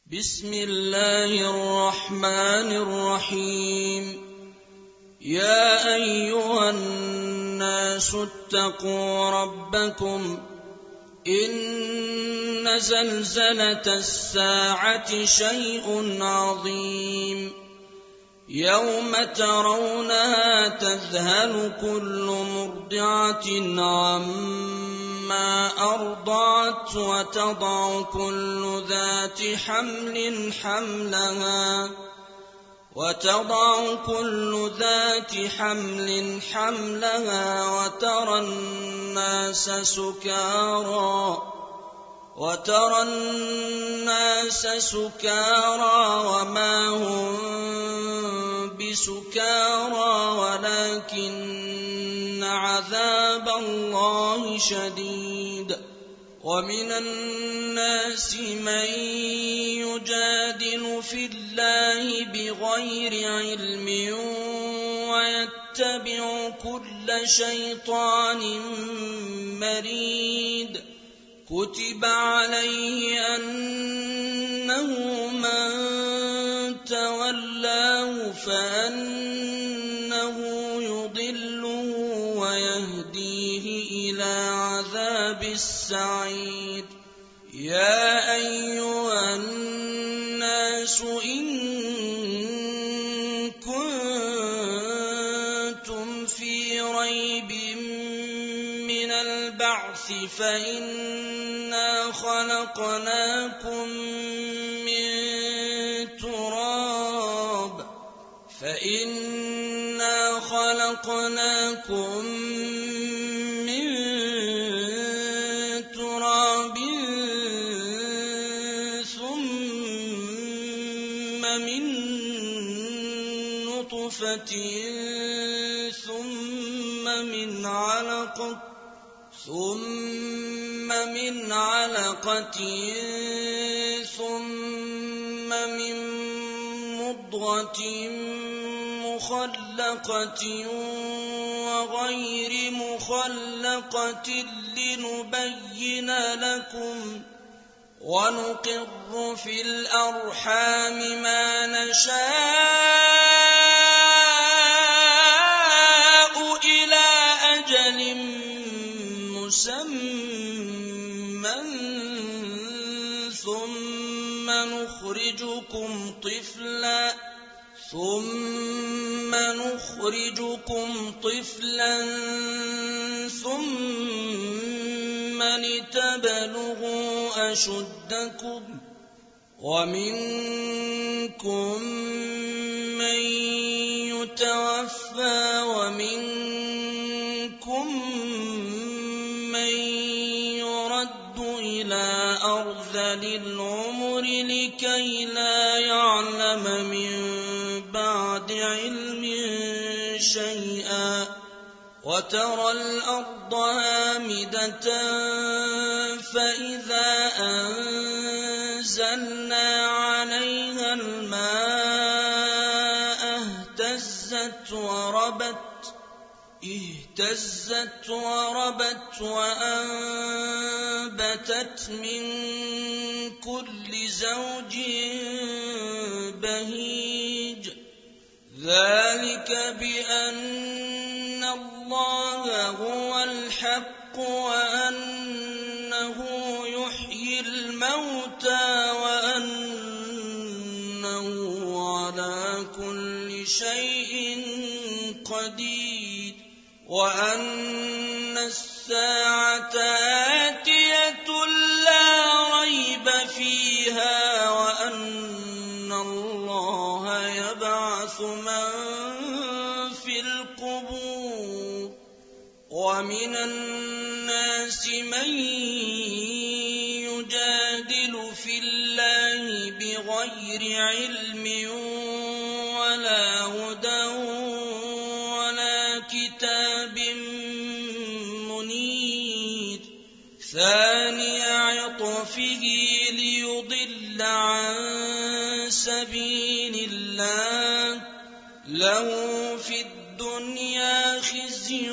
بسم الله الرحمن الرحيم. يا أيها الناس اتقوا ربكم إن زلزلة الساعة شيء عظيم يوم ترونها تذهل كل مرضعة عما أرضعت وتضع كل ذات حمل حملها وترى الناس سكارى وما هم بسكارى ولكن عذاب الله شديد. ومن الناس من يجادل في الله بغير علم ويتبع كل شيطان مريد. كتب عليه أنه من تولاه فأنه يضله ويهديه إلى عذاب السعير. يا أيها الناس إن كنتم في ريب من البعث فإنا خلقناكم من تراب ثم من نطفة ثم من علقة ثم من مضغة مخلقة وغير مخلقة لنبين لكم ونقر في الأرحام ما نشاء إلى أجل مسمى ثم نخرجكم طفلا ثم لتبلغوا أشدكم ومنكم من يتوفى ومنكم من يرد إلى أرذل العمر لكي لا يعلم من بعد علم شيئا. وترى الأرض هامدة فإذا أنزلنا عليها الماء اهتزت وربت وأنبتت من كل زوج بهيج. ذلك بأن الله هو الحق وأنه يحيي الموتى وأنه على كل شيء قدير وأن الساعة آتية لا ريب فيها وأن الله يبعث من في القبور. ومن الناس من يجادل في الله بغير علم ولا هدى ولا كتاب منير. ثاني عطفه ليضل عن سبيل الله له في الدنيا خزي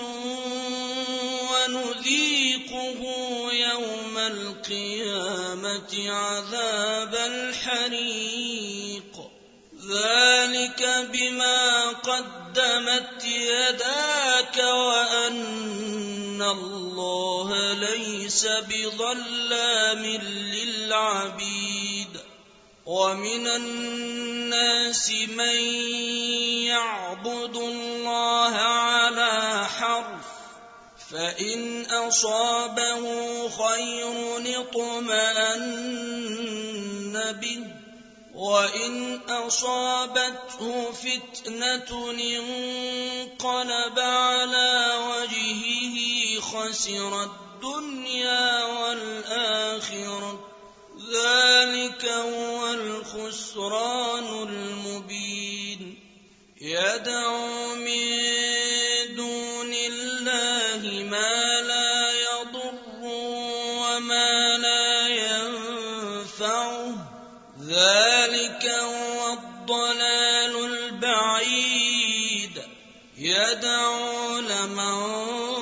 ونذيقه يوم القيامة عذاب عذاب الحريق ذلك بما قدمت يداك وأن الله ليس بظلام للعبيد ومن الناس من يعبد الله على حرف فإن أصابه خير اطمأن به وإن أصابته فتنة انقلب على وجهه خسر الدنيا والآخرة ذلك هو الخسران المبين يدعو من دون الله ما لا يضر وما لا ينفعه ذلك هو الضلال البعيد يدعو لمن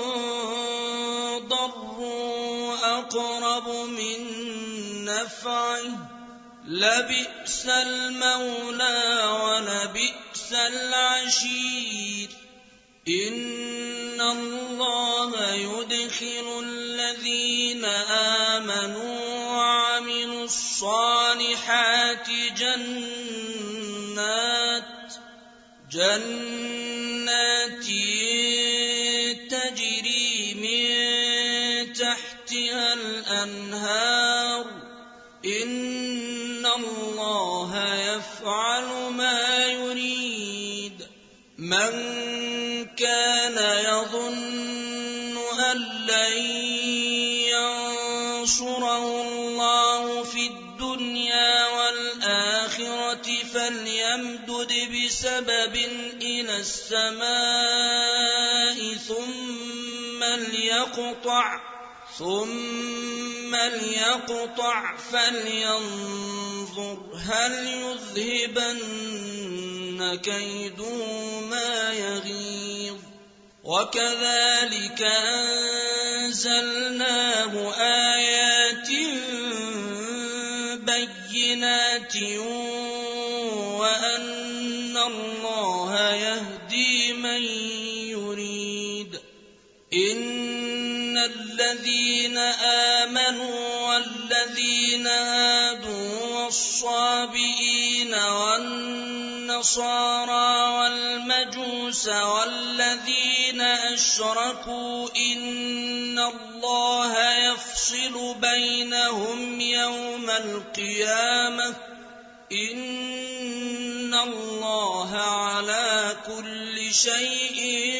ضره أقرب من نفعه لبئس المولى ولبئس العشير إن الله يدخل الذين آمنوا وعملوا الصالحات جنات تجري من تحتها الأنهار إن الله يفعل ما يريد من كان يظن أن لن ينصره الله في الدنيا والآخرة فليمدد بسبب إلى السماء ثم ليقطع فلينظر هل يذهبن كيده ما يغيظ وكذلك أنزلناه آيات بينات وأن الله يهدي من يريد إن الذين آمنوا والذين هادوا والصابئين والنصارى والمجوس والذين أشركوا إن الله يفصل بينهم يوم القيامة إن الله على كل شيء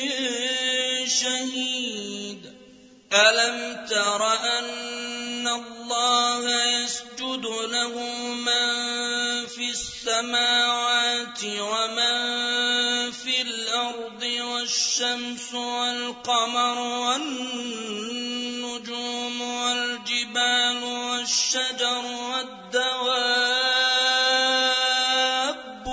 شهيد ألم تر أن الله يسجد له من في السماوات ومن في الأرض والشمس والقمر والنجوم والجبال والشجر والدواب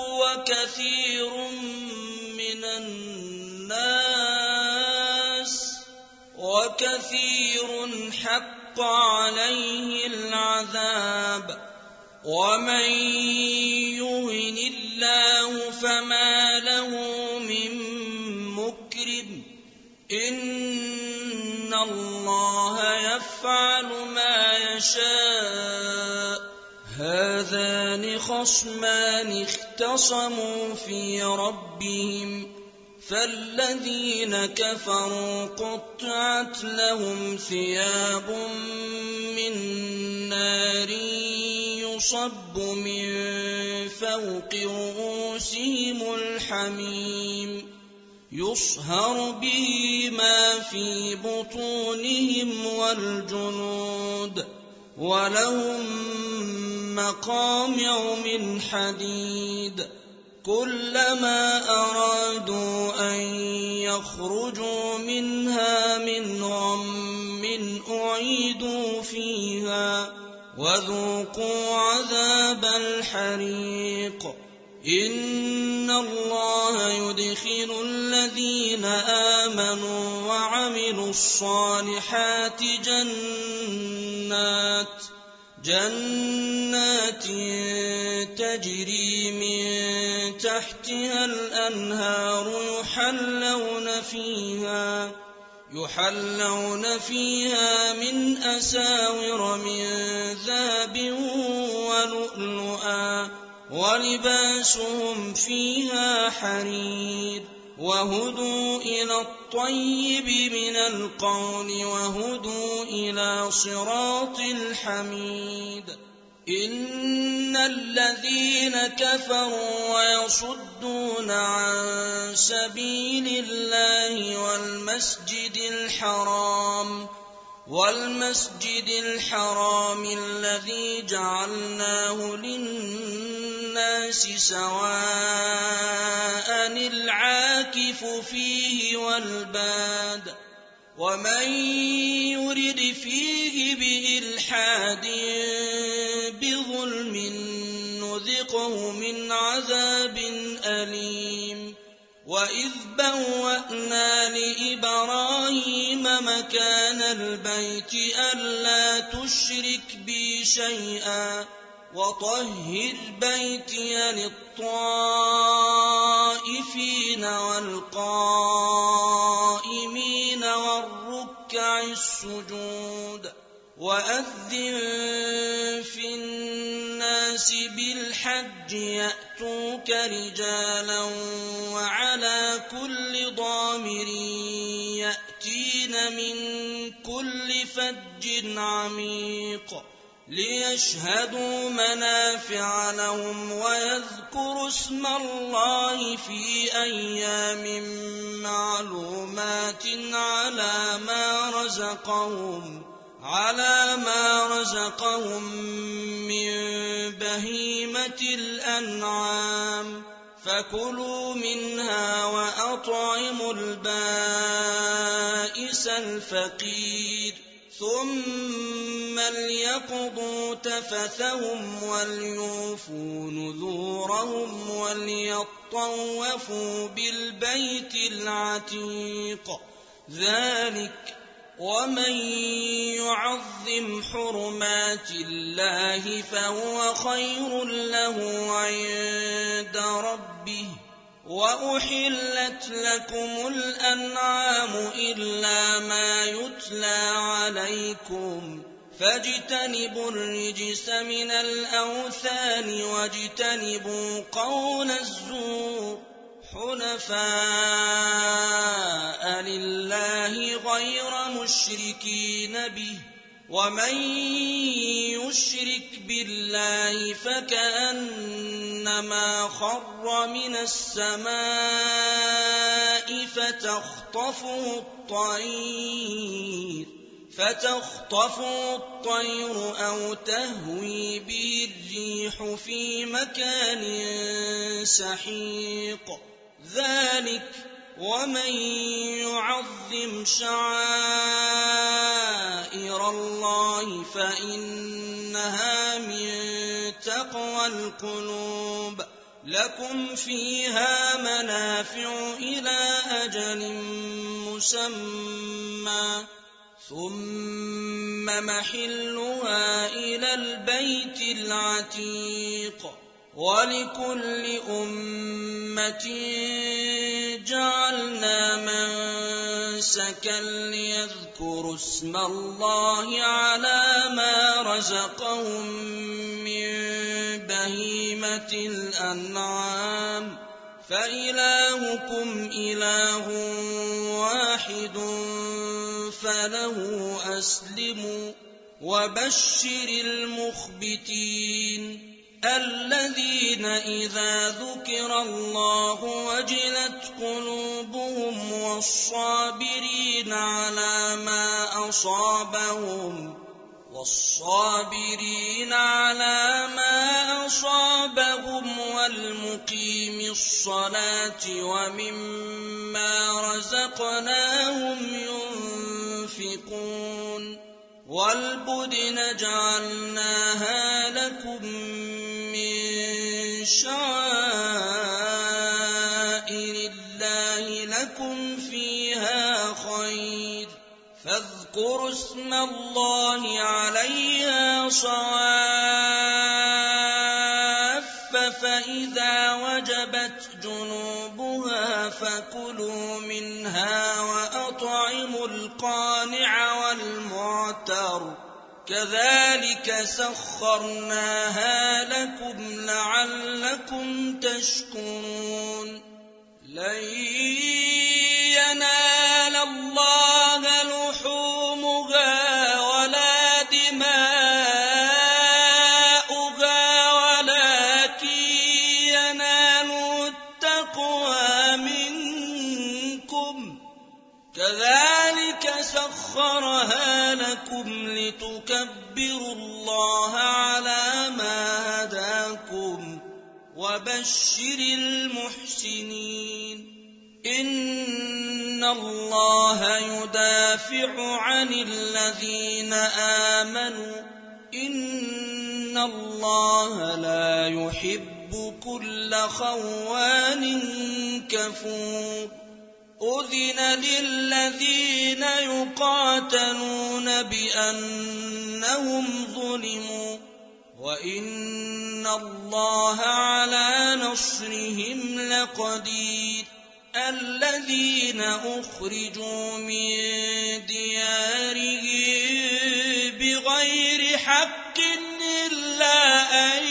وكثير حق عليه العذاب ومن يهن الله فما له من مكرم إن الله يفعل ما يشاء هذان خصمان اختصموا في ربهم فالذين كفروا قطعت لهم ثياب من نار يصب من فوق رؤوسهم الحميم يصهر به ما في بطونهم والجنود ولهم مقامع من حديد كلما أرادوا أن يخرجوا منها من غم أعيدوا فيها وذوقوا عذاب الحريق إن الله يدخل الذين آمنوا جنات تجري من تحتها الأنهار يحلون فيها من أساور من ذهب ولؤلؤا ولباسهم فيها حرير وهدوا إلى الطيب من القول وهدوا إلى صراط الحميد إن الذين كفروا ويصدون عن سبيل الله والمسجد الحرام الذي جعلناه للناس سواء العاكف فيه والباد ومن يرد فيه بإلحاد بظلم نذقه من عذاب أليم وإذ بوأنا لإبراهيم مكان البيت ألا تشرك بي شيئا وطهر بيتي للطائفين والقائمين والركع السجود وأذن في الناس بالحج يأتوك رجالا وعلى كل ضامر يأتين من كل فج عميق ليشهدوا منافع لهم ويذكروا اسم الله في أيام معلومات على ما رزقهم من بهيمة الأنعام فكلوا منها وأطعموا البائس الفقير ثم ليقضوا تفثهم وليوفوا نذورهم وليطوفوا بالبيت العتيق ذلك ومن يعظم حرمات الله فهو خير له عند ربه وأحلت لكم الأنعام إلا ما يتلى عليكم فاجتنبوا الرجس من الأوثان واجتنبوا قول الزور حنفاء لله غير مشركين به ومن يشرك بالله فكأنما خر من السماء فتخطفه الطير أو تهوي به الريح في مكان سحيق ذلك ومن يعظم شعائر الله فإنها من تقوى القلوب لكم فيها منافع إلى أجل مسمى ثم محلها إلى البيت العتيق ولكل أمة جعلنا منسكا ليذكروا اسم الله على ما رزقهم من بهيمة الأنعام فإلهكم إله واحد فله أسلموا وبشر المخبتين الذين إذا ذكر الله وجلت قلوبهم والصابرين على ما أصابهم والمقيم الصلاة ومما رزقناهم ينفقون والبدن جعلناها لكم من شعائر الله لكم فيها خير فاذكروا اسم الله عليها صواف فإذا وجبت جنوبها فكلوا منها وأطعموا القانع والمعتر كذلك سخرناها لكم لعلكم تشكرون لن ينال الله لحومها ولا دماؤها ولكن يناله التقوى منكم كذلك سخرها لكم لتكبروا الله على ما هداكم وبشر المحسنين إن الله يدافع عن الذين آمنوا إن الله لا يحب كل خوان كفور أذن للذين يقاتلون بأنهم ظلموا وإن الله على نصرهم لقدير الذين أخرجوا من ديارهم بغير حق إلا أن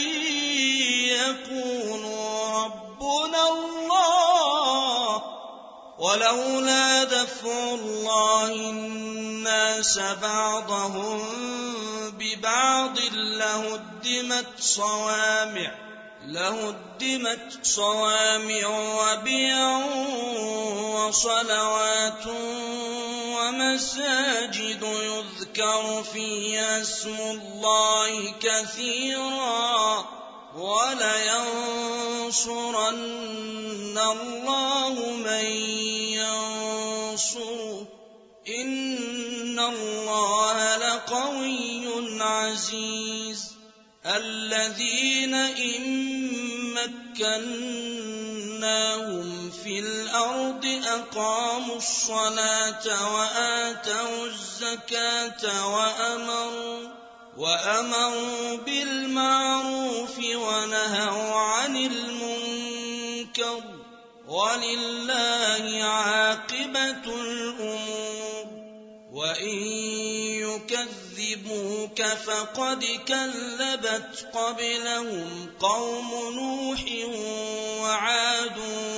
يقولوا ربنا الله ولولا دفع الله الناس بعضهم ببعض لهدمت صوامع وبيع وصلوات ومساجد يذكر فيها اسم الله كثيرا ولينصرن الله من ينصره إن الله لقوي عزيز الذين إن مكناهم في الأرض أقاموا الصلاة وآتوا الزكاة وأمروا بالمعروف ونهوا عن المنكر ولله عاقبة الأمور وإن يكذبوك فقد كذبت قبلهم قوم نوح وعاد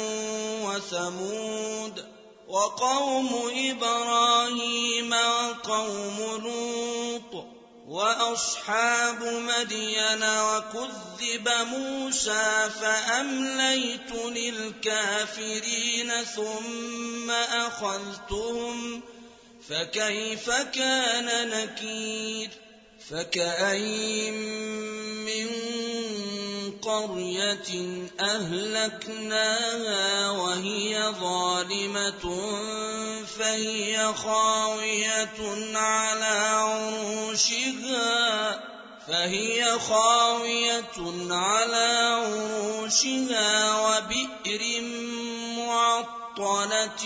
وثمود وقوم إبراهيم وقوم لوط وأصحاب مدين وكذب موسى فأمليت للكافرين ثم أخذتهم فكيف كان نكير فكأين من قرية أهلكناها وهي ظالمة فهي خاوية على عروشها وبئر معطلة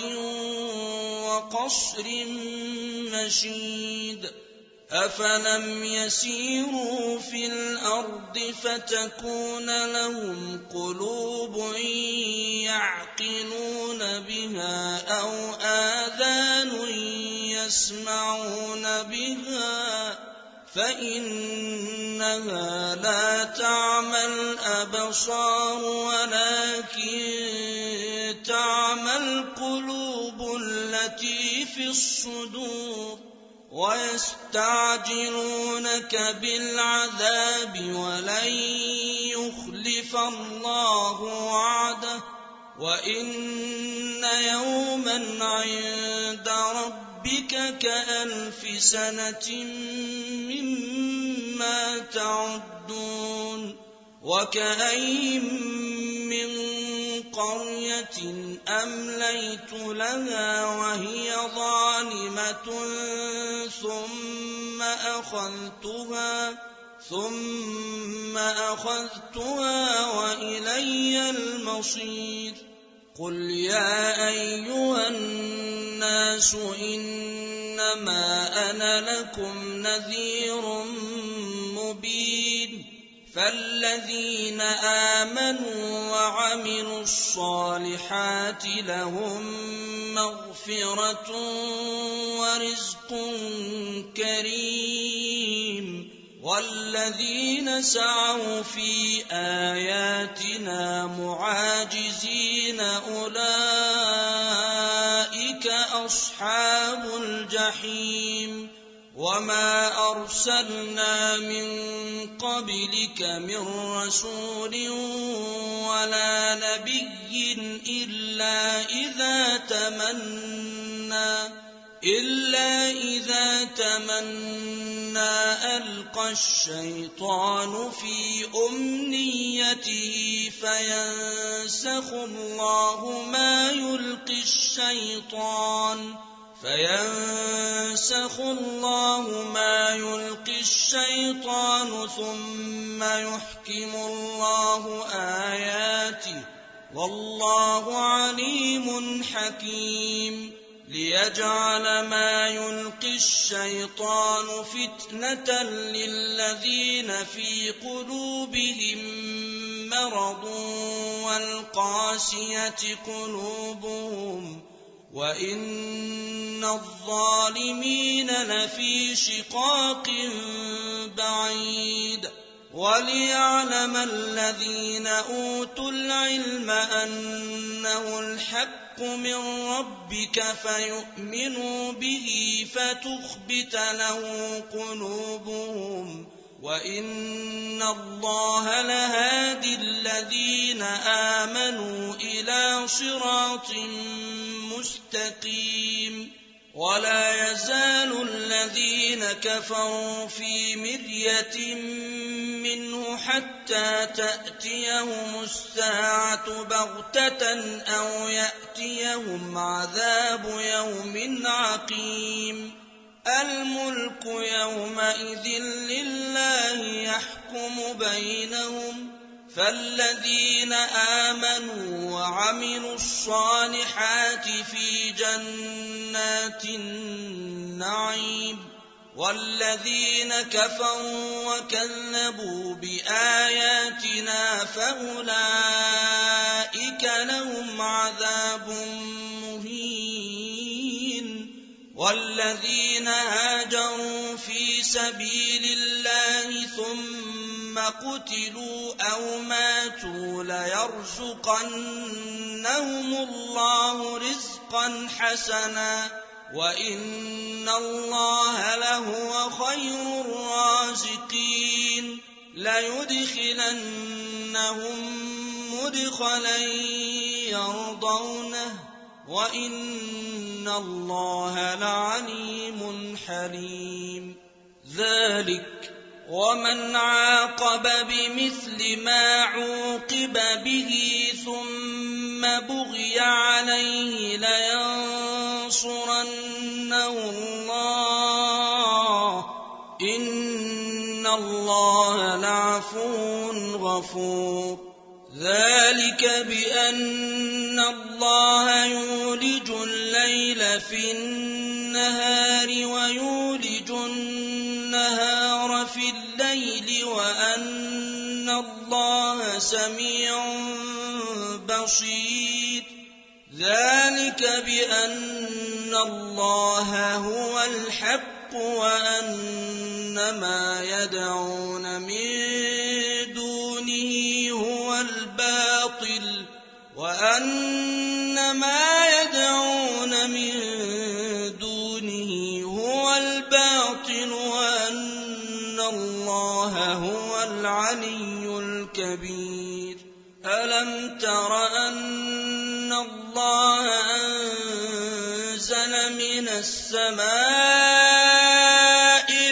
وقصر مشيد أفلم يسيروا في الأرض فتكون لهم قلوب يعقلون بها أو آذان يسمعون بها فإنها لا تعمى الأبصار ولكن تعمى القلوب التي في الصدور ويستعجلونك بالعذاب ولن يخلف الله وعده وإن يوما عند ربك كألف سنة مما تعدون وكأين من قرية أمليت لها وهي ظالمة ثم أخذتها وإلي المصير قل يا أيها الناس إنما أنا لكم نذير فالذين آمنوا وعملوا الصالحات لهم مغفرة ورزق كريم والذين سعوا في آياتنا معاجزين أولئك أصحاب الجحيم وما أرسلنا من قبلك من رسول ولا نبي إلا إذا تمنى ألقى الشيطان في أمنيته فينسخ الله ما يلقي الشيطان ثم يحكم الله آياته والله عليم حكيم ليجعل ما يلقي الشيطان فتنة للذين في قلوبهم مرض والقاسية قلوبهم وإن الظالمين لفي شقاق بعيد وليعلم الذين أوتوا العلم أنه الحق من ربك فيؤمنوا به فتخبت له قلوبهم وإن الله لهادي الذين آمنوا إلى صراط مستقيم ولا يزال الذين كفروا في مرية منه حتى تأتيهم الساعة بغتة أو يأتيهم عذاب يوم عقيم الملك يومئذ لله يحكم بينهم فالذين آمنوا وعملوا الصالحات في جنات النعيم والذين كفروا وكذبوا بآياتنا فأولئك لهم عذاب مهين والذين هاجروا في سبيل الله ثم قتلوا أو ماتوا ليرزقنهم الله رزقا حسنا وإن الله لهو خير الرازقين ليدخلنهم مدخلا يرضونه وإن الله لعليم حليم ذلك ومن عاقب بمثل ما عوقب به ثم بغي عليه لينصرنه الله إن الله لعفو غفور ذلك بأن الله يولج الليل في النهار ويولج النهار في الليل وأن الله سميع بصير ذلك بأن الله هو الحق وأن ما يدعون من دونه هو الباطل وأن ما يدعون من دونه هو الباطل وأن الله هو العلي الكبير ألم تر أن الله أنزل من السماء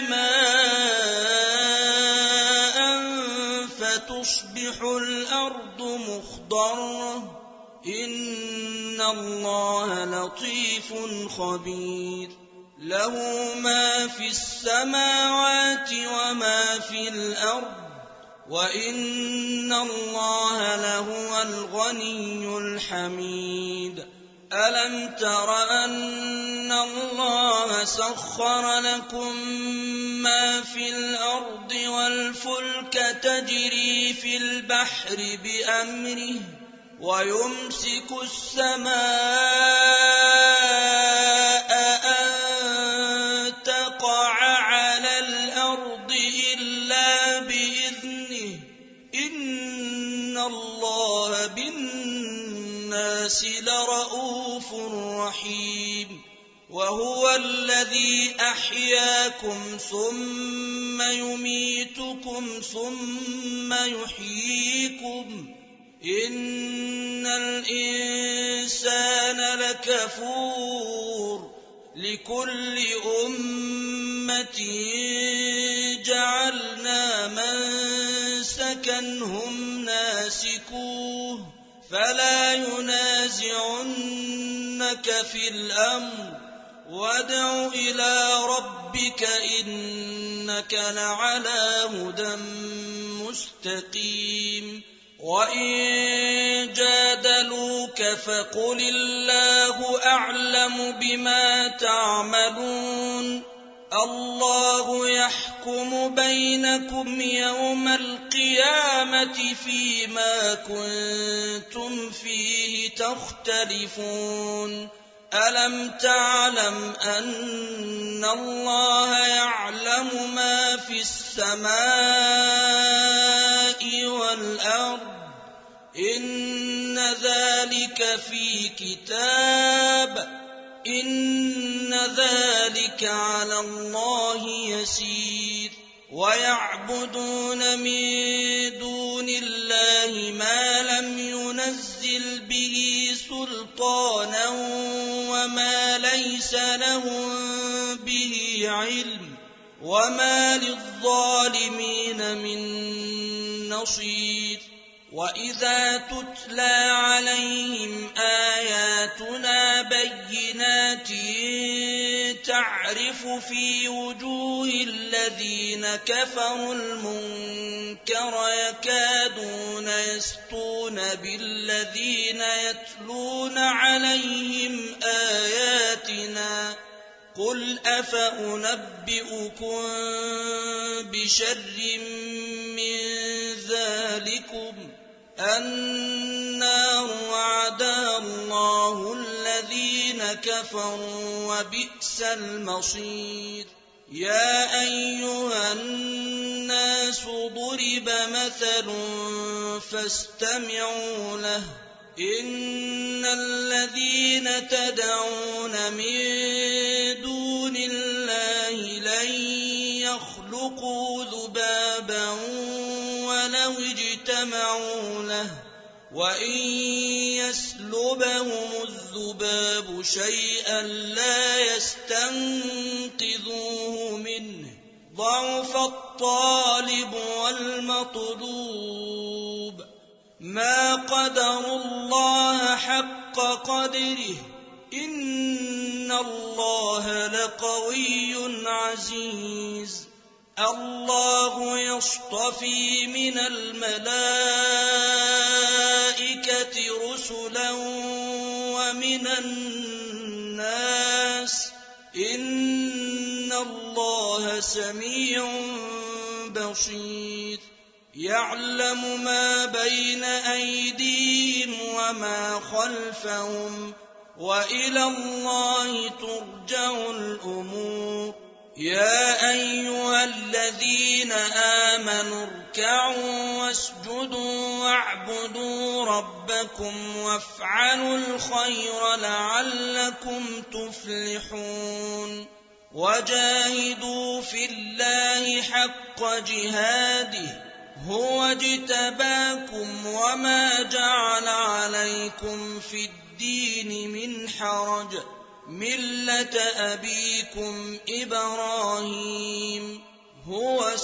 ماء فتصبح الأرض مخضرة إن الله لطيف خبير له ما في السماوات وما في الأرض وإن الله لهو الغني الحميد ألم تر أن الله سخر لكم ما في الأرض والفلك تجري في البحر بأمره ويمسك السماء أن تقع على الأرض إلا بإذنه إن الله بالناس لرءوف رحيم وهو الذي أحياكم ثم يميتكم ثم يحييكم إن الإنسان لكفور لكل أمة جعلنا منسكا هم ناسكوه فلا ينازعنك في الأمر وادع إلى ربك إنك لعلى هدى مستقيم وإن جادلوك فقل الله أعلم بما تعملون الله يحكم بينكم يوم القيامة فيما كنتم فيه تختلفون ألم تعلم أن الله يعلم ما في السماء والأرض إن ذلك في كتاب إن ذلك على الله يسير ويعبدون من دون الله ما لم ينزل به سلطانا وما ليس لهم به علم وما للظالمين من نصير وإذا تتلى عليهم آياتنا بينات تعرف في وجوه الذين كفروا المنكر يكادون يسطون بالذين يتلون عليهم آياتنا قل أفأنبئكم بشر من ذلكم النار وعدها الله الذين كفروا وبئس المصير يا أيها الناس ضرب مثل فاستمعوا له إن الذين تدعون من دون الله لن يخلقوا ذبابا ولو اجتمعوا له وإن يسلبهم الذباب شيئا لا يستنقذوه منه ضعف الطالب والمطلوب ما قدروا الله حق قدره إن الله لقوي عزيز الله يصطفي من الملائكة رسلا ومن الناس إن الله سميع بصير يعلم ما بين أيديهم وما خلفهم وإلى الله ترجع الأمور يا أيها الذين آمنوا اركعوا واسجدوا واعبدوا ربكم وافعلوا الخير لعلكم تفلحون وجاهدوا في الله حق جهاده هو اجتباكم وما جعل عليكم في الدين من حرج ملة أبيكم إبراهيم هو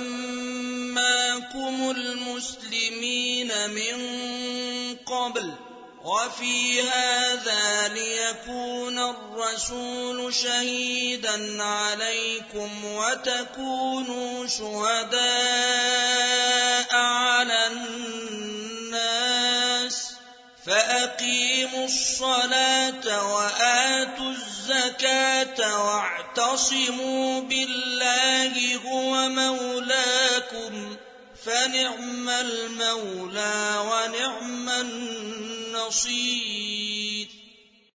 سماكم المسلمين من قبل وفي هذا ليكون الرسول شهيدا عليكم وتكونوا شهداء على الناس فأقيموا الصلاة وآتوا الزكاة واعتصموا بالله هو مولاكم فنعم المولى ونعم النصير.